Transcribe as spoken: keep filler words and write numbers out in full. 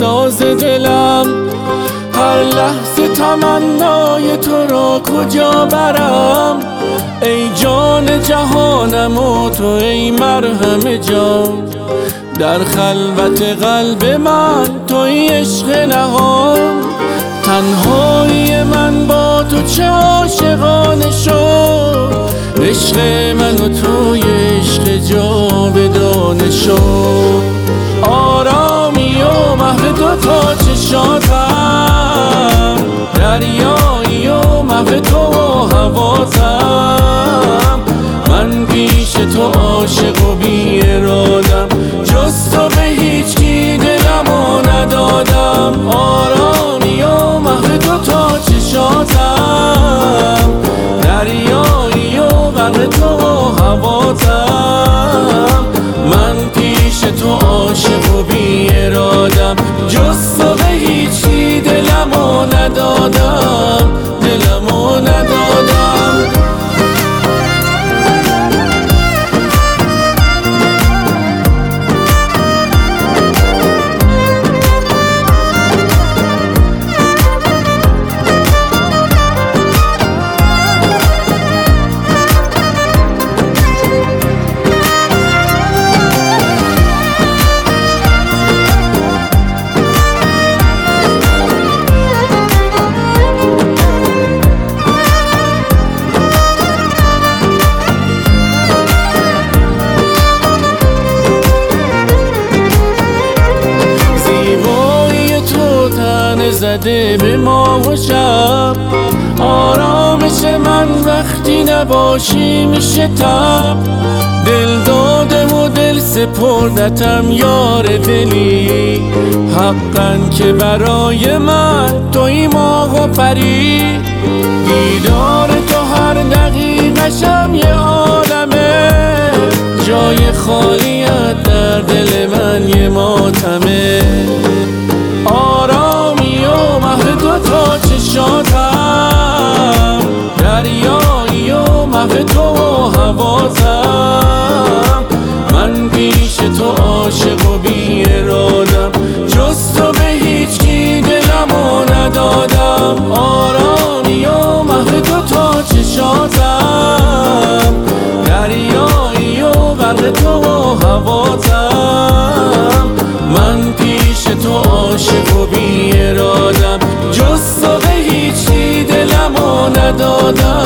ساز دلم. هر لحظه تمنای تو را کجا برم، ای جان جهانم و تو ای مرهم جان. در خلوت قلب من توی عشق نهان، تنهایی من با تو چه عاشقانه شد. عشق من و توی عشق جاودانه شد. آرامی و محو دو تا چشاتم، دریایی و محو تو و حواسم. من پیش تو عاشق و بی ارادم، جز تو به هیچ کی دلمو ندادم. آرامی و محو دو تا چشاتم، دریایی و غرق تو و حواسم. من پیش تو عاشق و بی ارادم، جز تو به هیچ کی دلمو ندادم، دلمو ندادم. زده به ما و شب، آرامش من وقتی نباشی میشه تب. دل داده و دل سپردتم یار دلی، حقا که برای من توی ماه و پری. دیدار تو هر دقیقشم یه عالمه، جای خالیت در دل من یه ماتمه. آرامی و محو دو تا چشاتم، دریایی و محو تو و حواسم. من پیش تو عاشق و بی ارادم، جز تو به هیچ کی دلمو ندادم. آرامی و محو دو تا چشاتم، دریایی و غرق تو و حواسم. من پیش تو عاشق و بی ارادم، جز تو به هیچ کی دلمو ندادم.